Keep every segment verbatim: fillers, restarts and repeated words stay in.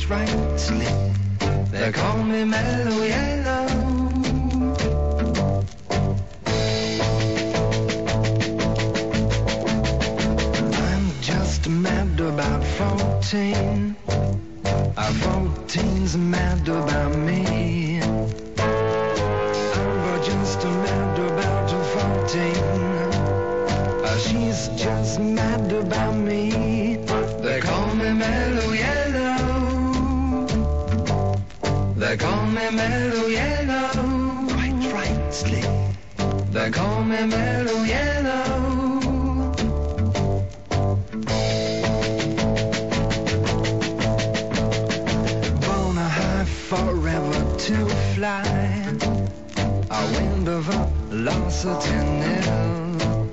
rightly. They call me Mellow Yellow. I'm just mad about fourteen. Our fourteen's mad about me. I'm just mad about fourteen. Uh, she's just mad about me. They call me Mellow Yellow. They call me Mellow Yellow. Quite rightly. They call me Mellow Yellow. Forever to fly, a wind of velocity nil.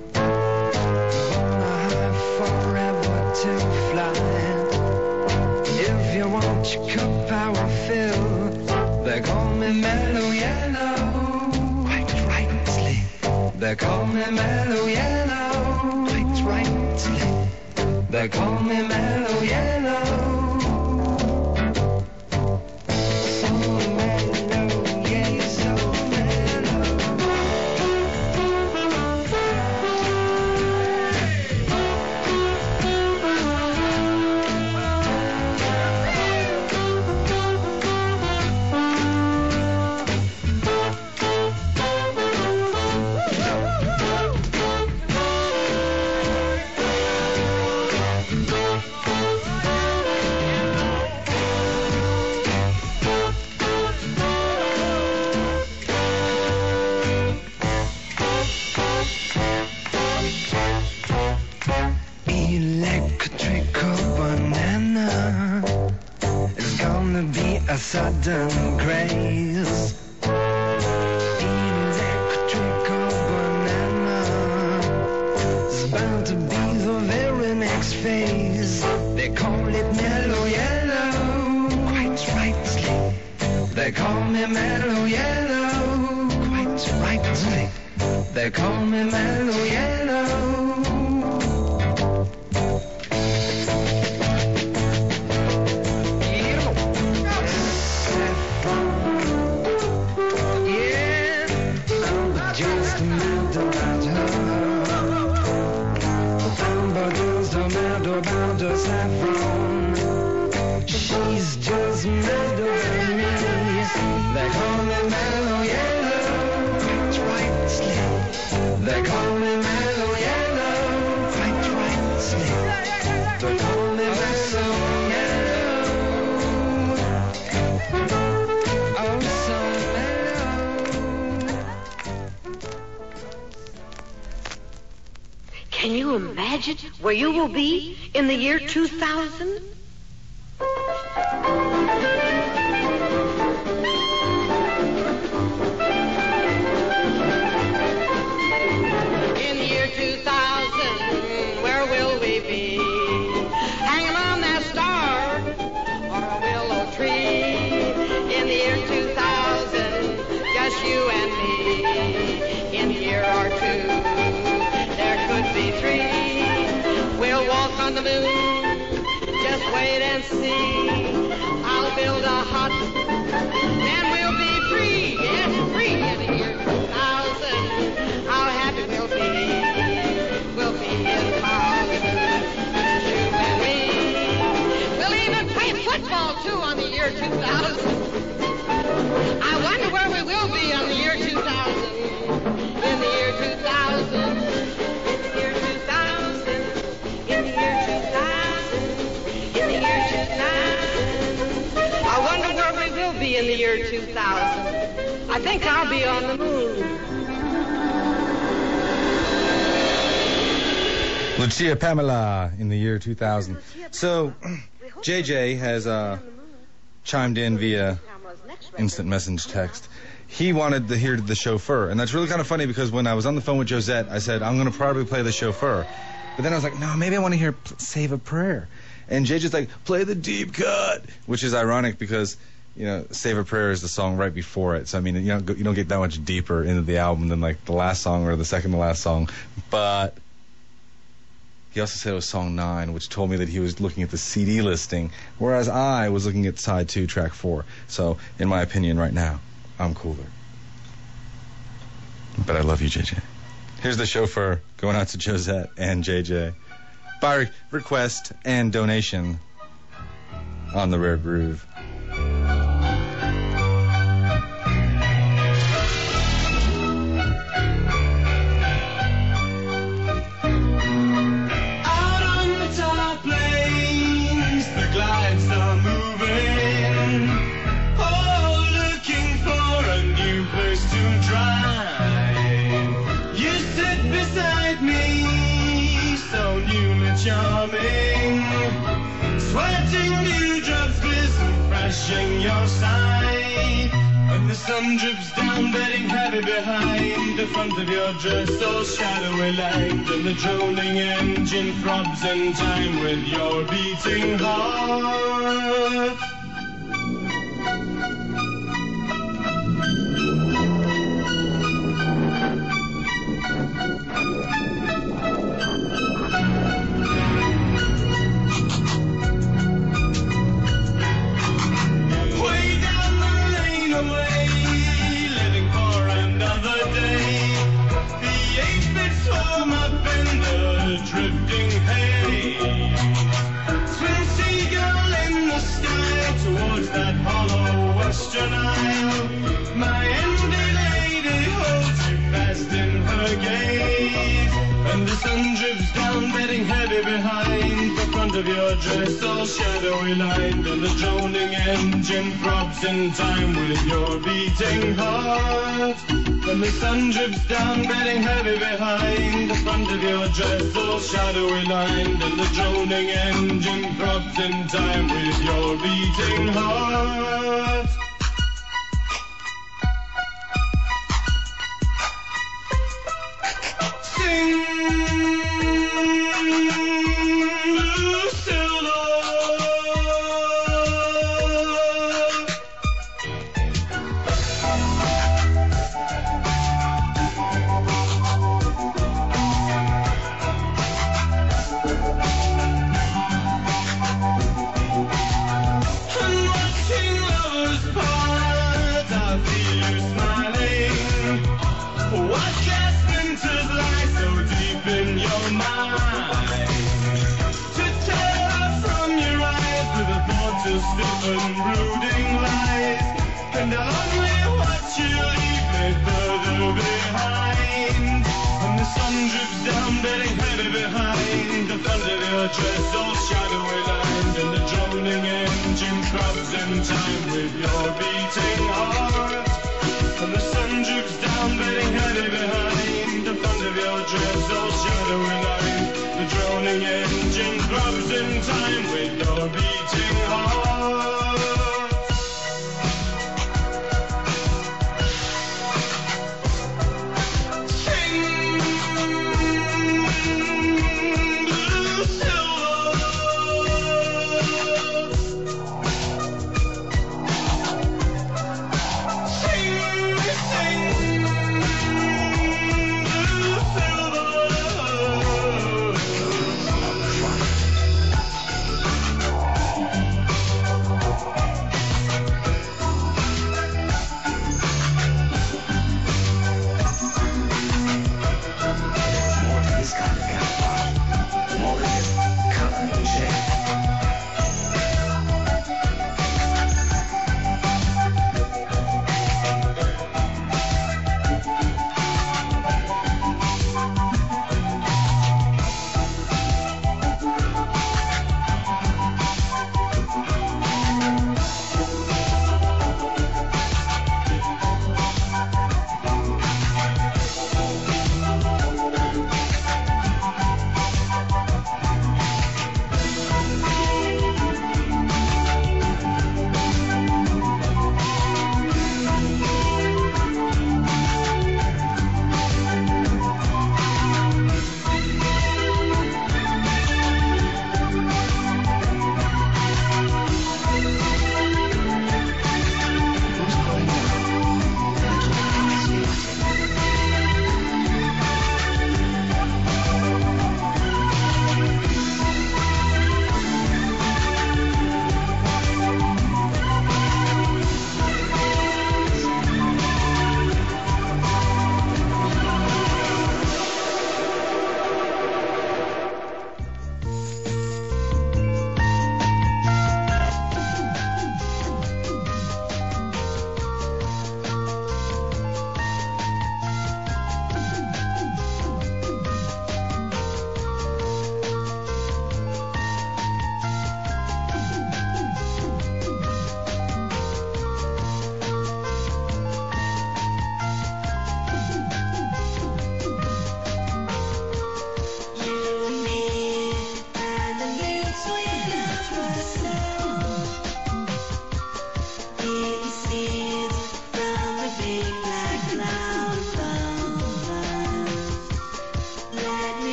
Born high forever to fly. If you want your cup, I will fill. They call me Mellow Yellow. Quite rightly. They call me Mellow Yellow. Quite rightly. They call me Mellow Yellow. A sudden craze. Electrical banana is bound to be the very next phase. They call it Mellow Yellow. Quite rightly. They call me Mellow Yellow. Quite rightly. They call me Mellow Yellow. About her saffron, she's just mad over me. They call me Mellow Yellow. Quite rightly. They call me Mellow Yellow. Quite rightly. They call me Mellow Yellow. Oh, so mellow. Can you imagine where you will be in the year two thousand? In the year two thousand, where will we be? Hanging on that star or a willow tree. In the year two thousand, just you and me. In a year or two, there could be three. We'll walk on the moon, just wait and see. I'll build a hut, and we'll be free, yes, free in the year two thousand. How happy we'll be, we'll be in Hollywood, you and me. We'll even play football, too, on the year two thousand. I wonder where we will be on the year two thousand. In the year two thousand. In the year two thousand. I think I'll be on the moon. Lucia Pamela in the year two thousand. So, J J has uh, chimed in via instant message text. He wanted to hear the chauffeur, and that's really kind of funny because when I was on the phone with Josette, I said, I'm going to probably play the chauffeur. But then I was like, no, maybe I want to hear Save a Prayer. And J J's like, play the deep cut, which is ironic because, you know, Save a Prayer is the song right before it. So, I mean, you don't, you don't get that much deeper into the album than, like, the last song or the second to last song. But He also said it was song nine, which told me that he was looking at the C D listing, whereas I was looking at side two, track four. So, in my opinion, right now, I'm cooler. But I love you, J J. Here's the chauffeur going out to Josette and J J by request and donation on the Rare Groove. Charming, sweating dewdrops glisten fresh in your side, and the sun drips down, bedding heavy behind the front of your dress, all shadowy lined, and the droning engine throbs in time with your beating heart. Drifting haze, swing seagull in the sky towards that hollow western isle. My envy lady holds you fast in her gaze, and the sun drips down, bedding heavy behind the front of your dress, all shadowy lined, and the droning engine throbs in time with your beating heart. When the sun drips down, bedding heavy behind the front of your dress, all shadowy lined, and the droning engine throbs in time with your beating heart. Sing, Lucilla. And brooding lies, and I'll only watch you leave me further behind. When the sun drips down, bedding heavy behind the front of your dress, all shadowy lined, and the droning engine throbs in time with your beating heart. When the sun drips down, bedding heavy behind the front of your dress, all shadowy lined, the droning engine throbs in time with your beating heart.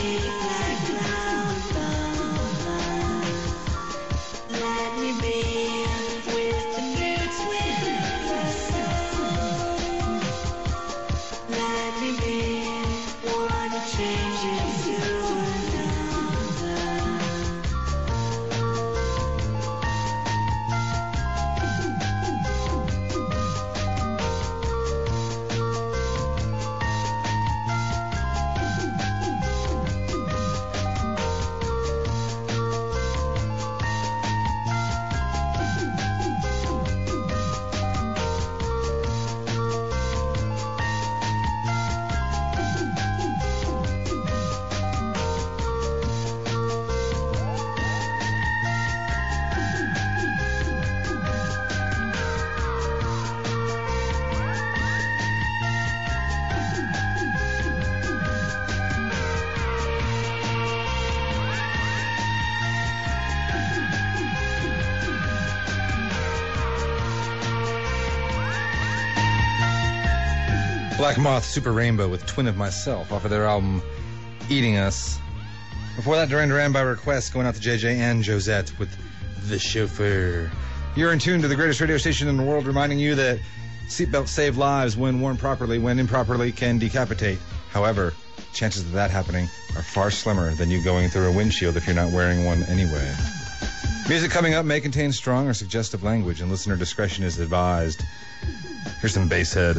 Black Moth, Super Rainbow with Twin of Myself off of their album Eating Us. Before that, Duran Duran by request, going out to J J and Josette with The Chauffeur. You're in tune to the greatest radio station in the world, reminding you that seatbelts save lives when worn properly, when improperly can decapitate. However, chances of that happening are far slimmer than you going through a windshield if you're not wearing one anyway. Music coming up may contain strong or suggestive language, and listener discretion is advised. Here's some Basshead.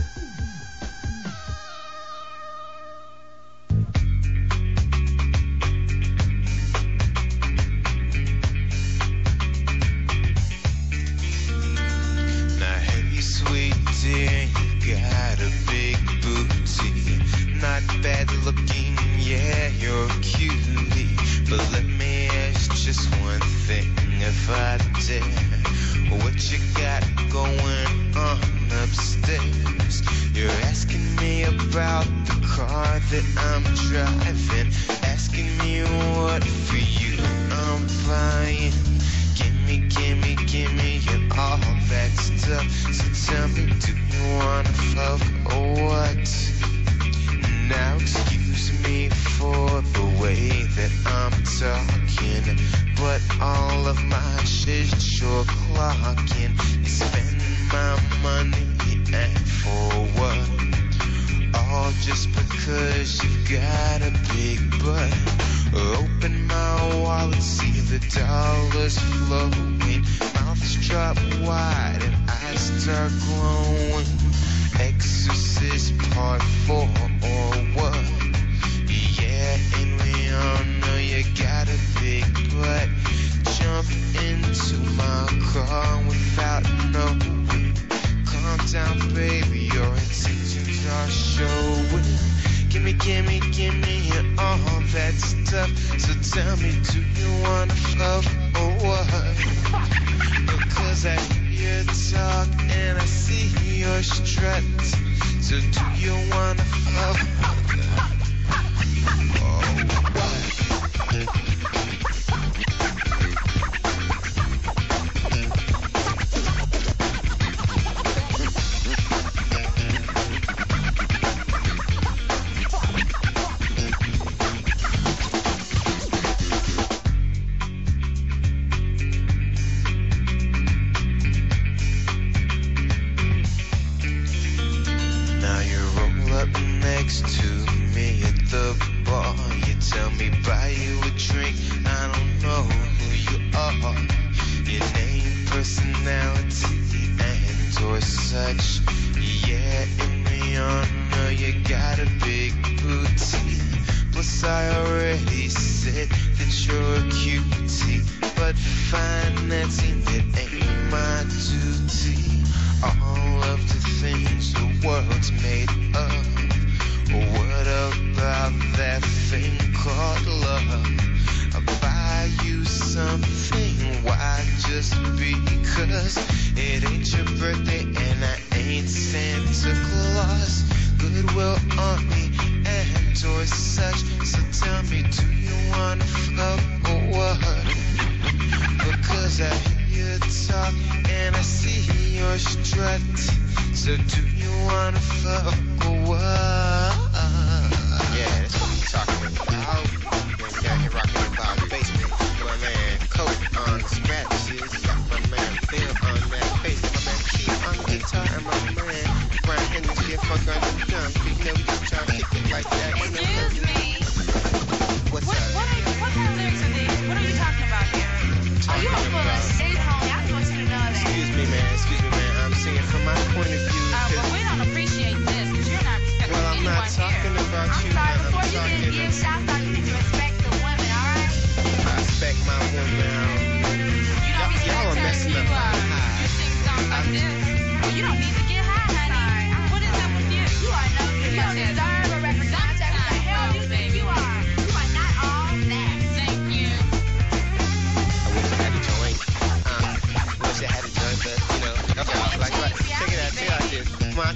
Yeah, that's what I'm talking about.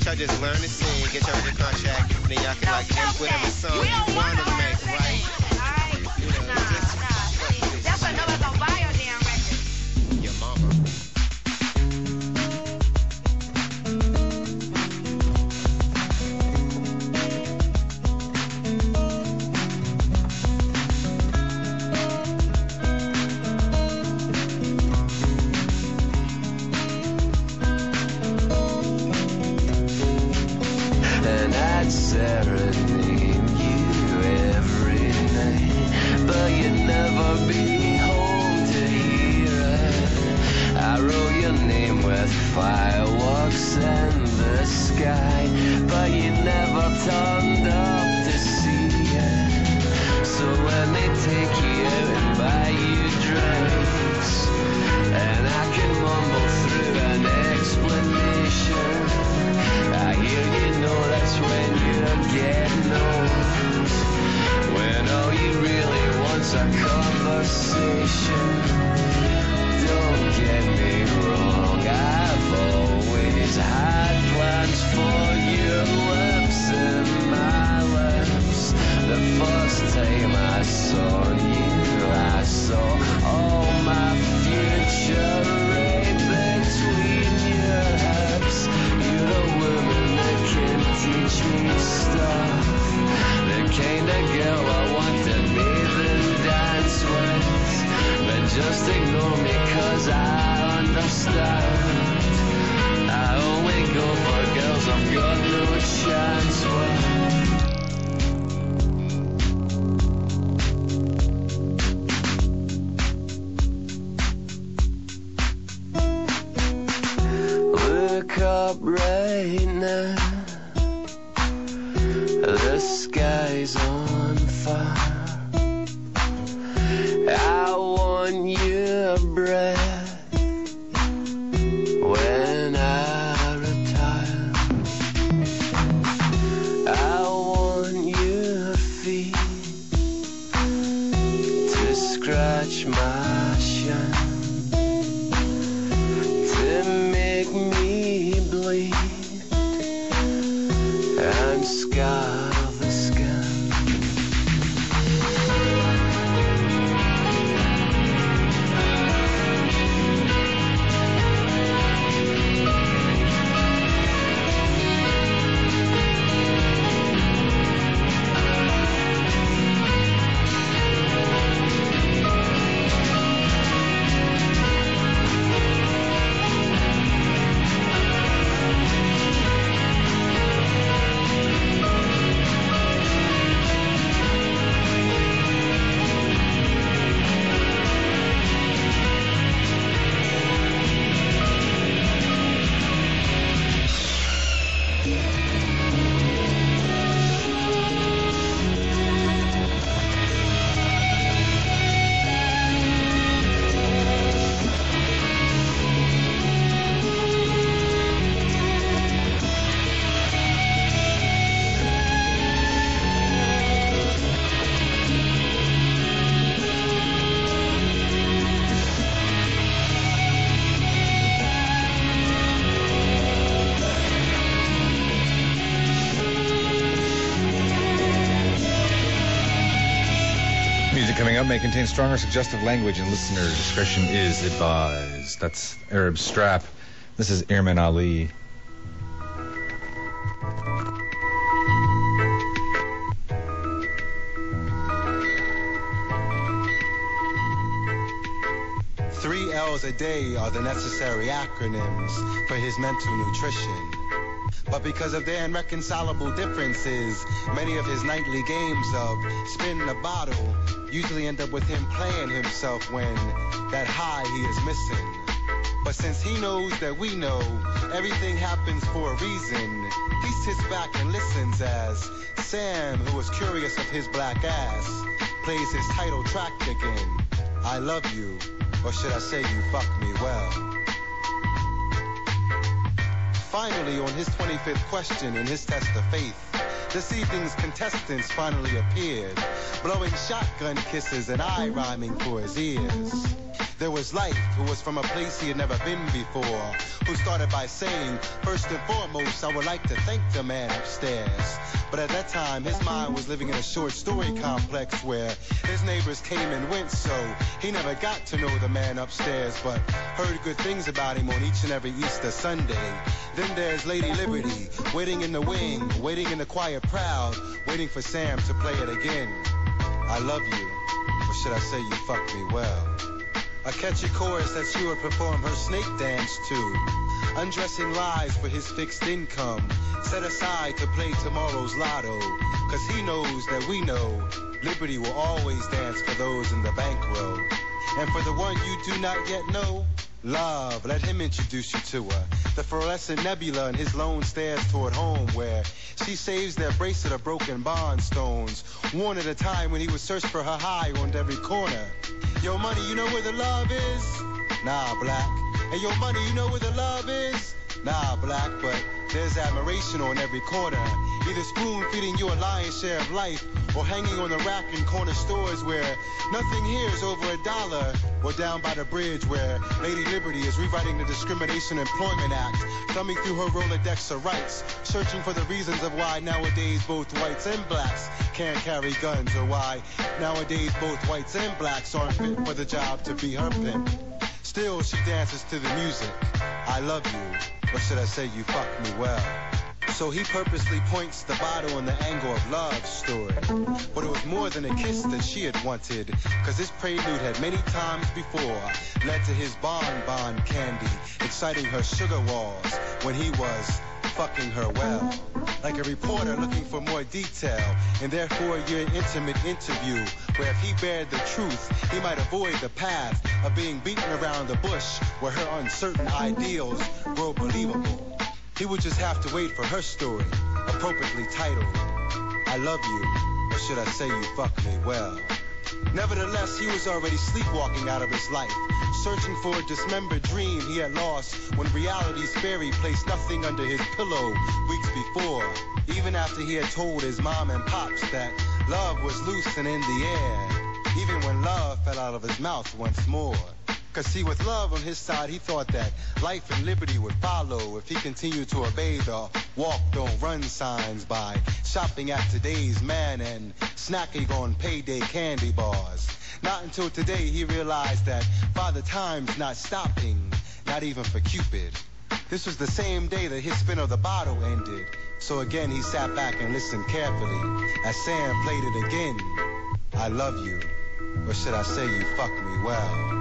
y'all just learn to sing, get your record contract, and then y'all can like make whatever song you want to make, right? You know, just That's what nobody's gonna buy your damn record. your mama. And I'd serenade you every night, but you'd never be home to hear it. I wrote your name with fireworks in the sky, but you never turned up to see it. So when they take you out and buy you drinks, and I can mumble through an explanation, I hear you know that's when you're getting old, when all you really want's a conversation. Don't get me wrong, I've always had plans for your lips and my lips. The first time I saw you, I saw all my future right between your hips. You're a woman that can teach me stuff, the kind of girl I want to bathe and dance with. But just ignore me cause I understand. I only go for girls I've got no chance with. Look up right now, the sky's on fire. I want your breath when I retire. I want your feet to scratch my shine, to make me bleed and scar the skin. Coming up may contain strong or suggestive language, and listener discretion is advised. That's Arab Strap. This is Airman Ali. Three L's a day are the necessary acronyms for his mental nutrition. But because of their irreconcilable differences, many of his nightly games of spin the bottle usually end up with him playing himself when that high he is missing. But since he knows that we know everything happens for a reason, he sits back and listens as Sam, who is curious of his black ass, plays his title track again. I love you, or should I say you fuck me well. Finally, on his twenty-fifth question in his test of faith, this evening's contestants finally appeared, blowing shotgun kisses and eye rhyming for his ears. There was Life, who was from a place he had never been before, who started by saying, first and foremost, I would like to thank the man upstairs. But at that time, his mind was living in a short story complex where his neighbors came and went, so he never got to know the man upstairs, but heard good things about him on each and every Easter Sunday. Then there's Lady Liberty, waiting in the wing, waiting in the quiet crowd, waiting for Sam to play it again. I love you, or should I say you fuck me well? A catchy chorus that she would perform her snake dance to. Undressing lies for his fixed income, set aside to play tomorrow's lotto. Cause he knows that we know Liberty will always dance for those in the bank row. And for the one you do not yet know, Love, let him introduce you to her. The fluorescent nebula in his lone stares toward home, where she saves their bracelet of broken bond stones, worn at a time when he would search for her high on every corner. Yo, money, you know where the love is? Nah, black. Hey, yo, money, you know where the love is? Nah, black, but there's admiration on every corner. Either spoon-feeding you a lion's share of life, or hanging on the rack in corner stores where nothing here is over a dollar, or down by the bridge where Lady Liberty is rewriting the Discrimination Employment Act, thumbing through her Rolodex of rights, searching for the reasons of why nowadays both whites and blacks can't carry guns, or why nowadays both whites and blacks aren't fit for the job to be her pimp. Still, she dances to the music. I love you, or should I say you fuck me well. So he purposely points the bottle in the angle of Love's story. But it was more than a kiss that she had wanted, cause this prelude had many times before led to his bonbon candy, exciting her sugar walls when he was fucking her well. Like a reporter looking for more detail, and therefore your intimate interview, where if he bared the truth, he might avoid the path of being beaten around the bush, where her uncertain ideals grow believable. He would just have to wait for her story, appropriately titled, I Love You, or should I say you fuck me well. Nevertheless, he was already sleepwalking out of his life, searching for a dismembered dream he had lost when reality's fairy placed nothing under his pillow weeks before, even after he had told his mom and pops that love was loose and in the air, even when love fell out of his mouth once more. Cause see, with love on his side, he thought that life and liberty would follow if he continued to obey the walk, don't run signs by shopping at today's man and snacking on payday candy bars. Not until today he realized that Father Time's not stopping, not even for Cupid. This was the same day that his spin of the bottle ended. So again he sat back and listened carefully as Sam played it again. I love you, or should I say you fuck me well.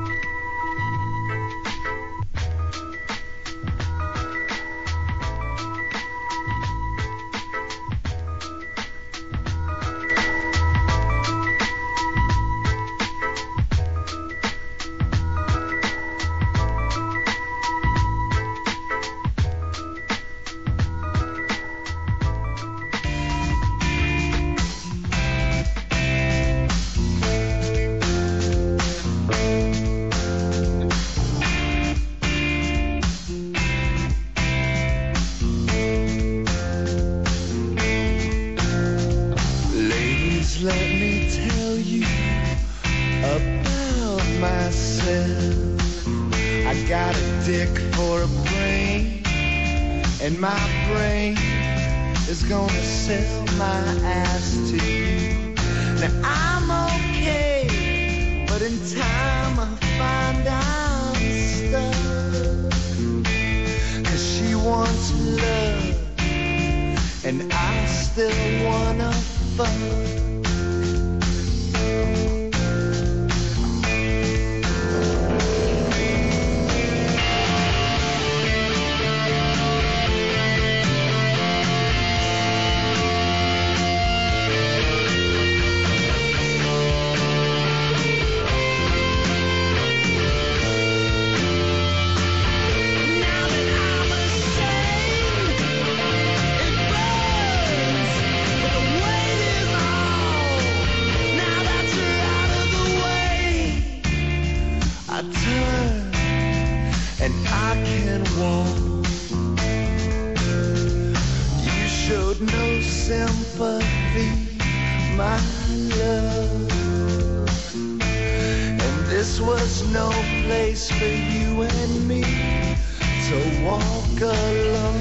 This was was no place for you and me to walk alone.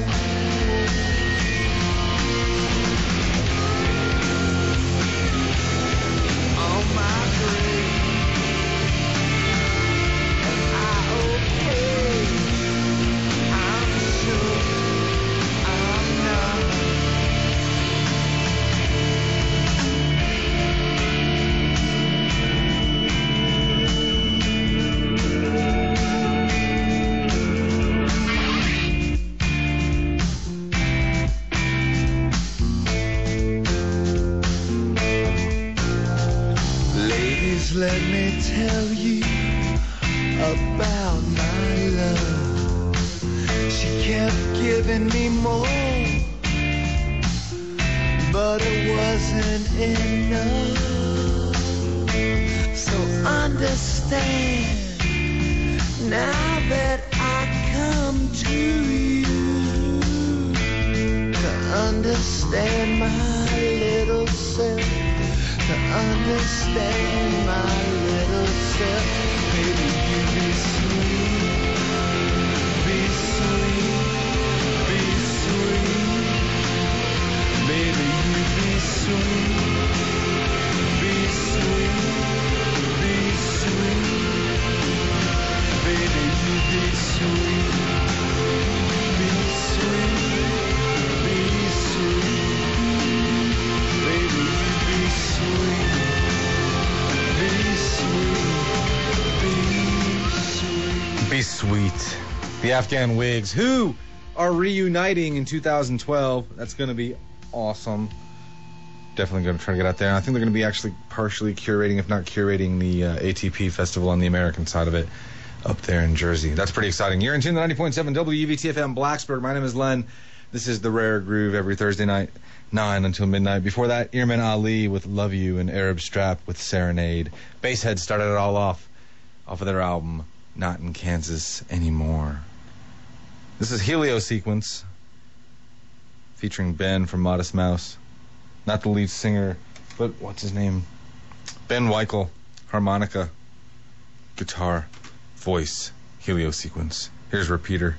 On my grave, am I okay? I'm sure I'm not. Let me tell you about my love. She kept giving me more, but it wasn't enough. So understand, now that I come to you, to understand my little self, to understand my little self. Baby, you be sweet, be sweet, be sweet. Baby, you be sweet, be sweet, be sweet. Baby, you be sweet, be sweet, be sweet. Baby, you be sweet. Be sweet. The Afghan Wigs, who are reuniting in two thousand twelve. That's going to be awesome. Definitely going to try to get out there. And I think they're going to be actually partially curating, if not curating, the uh, A T P festival on the American side of it up there in Jersey. That's pretty exciting. You're in tune to ninety point seven W U V T F M Blacksburg. My name is Len. This is The Rare Groove every Thursday night, nine until midnight. Before that, Earman Ali with Love You and Arab Strap with Serenade. Basshead started it all off, off of their album, Not in Kansas Anymore. This is Helio Sequence, featuring Ben from Modest Mouse. Not the lead singer, but what's his name? Ben Weichel, harmonica, guitar, voice, Helio Sequence. Here's Repeater.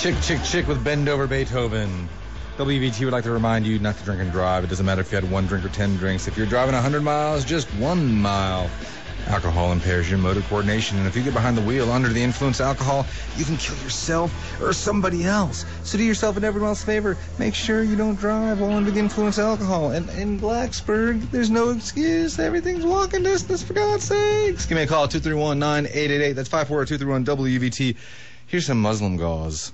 Chick, chick, chick with Bend Over Beethoven. W V T would like to remind you not to drink and drive. It doesn't matter if you had one drink or ten drinks. If you're driving one hundred miles, just one mile. Alcohol impairs your motor coordination, and if you get behind the wheel under the influence of alcohol, you can kill yourself or somebody else. So do yourself and everyone else a favor. Make sure you don't drive while under the influence of alcohol. And in Blacksburg, there's no excuse. Everything's walking distance, for God's sakes. Give me a call, two three one, nine eight eight eight. That's five four zero, two three one, W V T. Here's some Muslim gauze.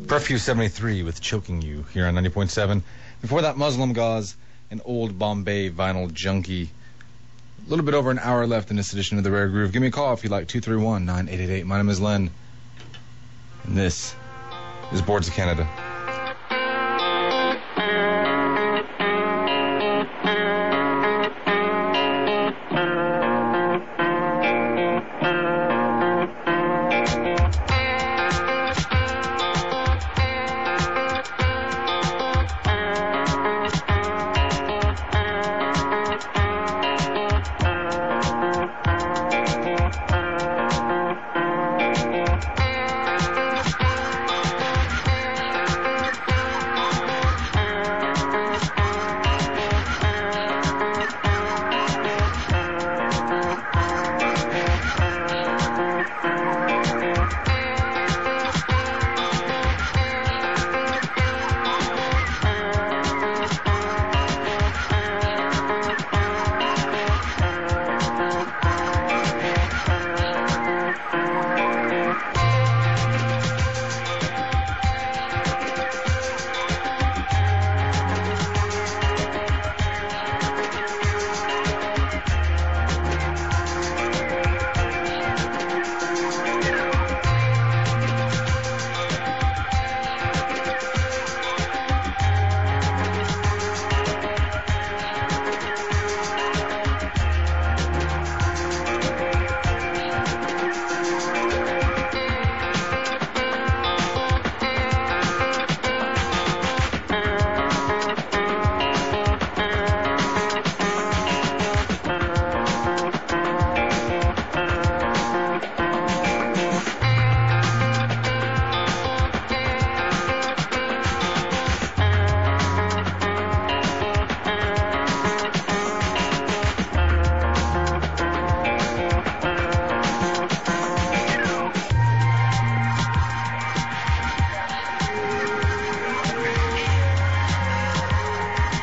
Curfew seventy-three with Choking You here on ninety point seven. Before that, Muslim Gauze, an old Bombay vinyl junkie. A little bit over an hour left in this edition of The Rare Groove. Give me a call if you like, two three one, nine eight eight eight. My name is Len, and this is Boards of Canada.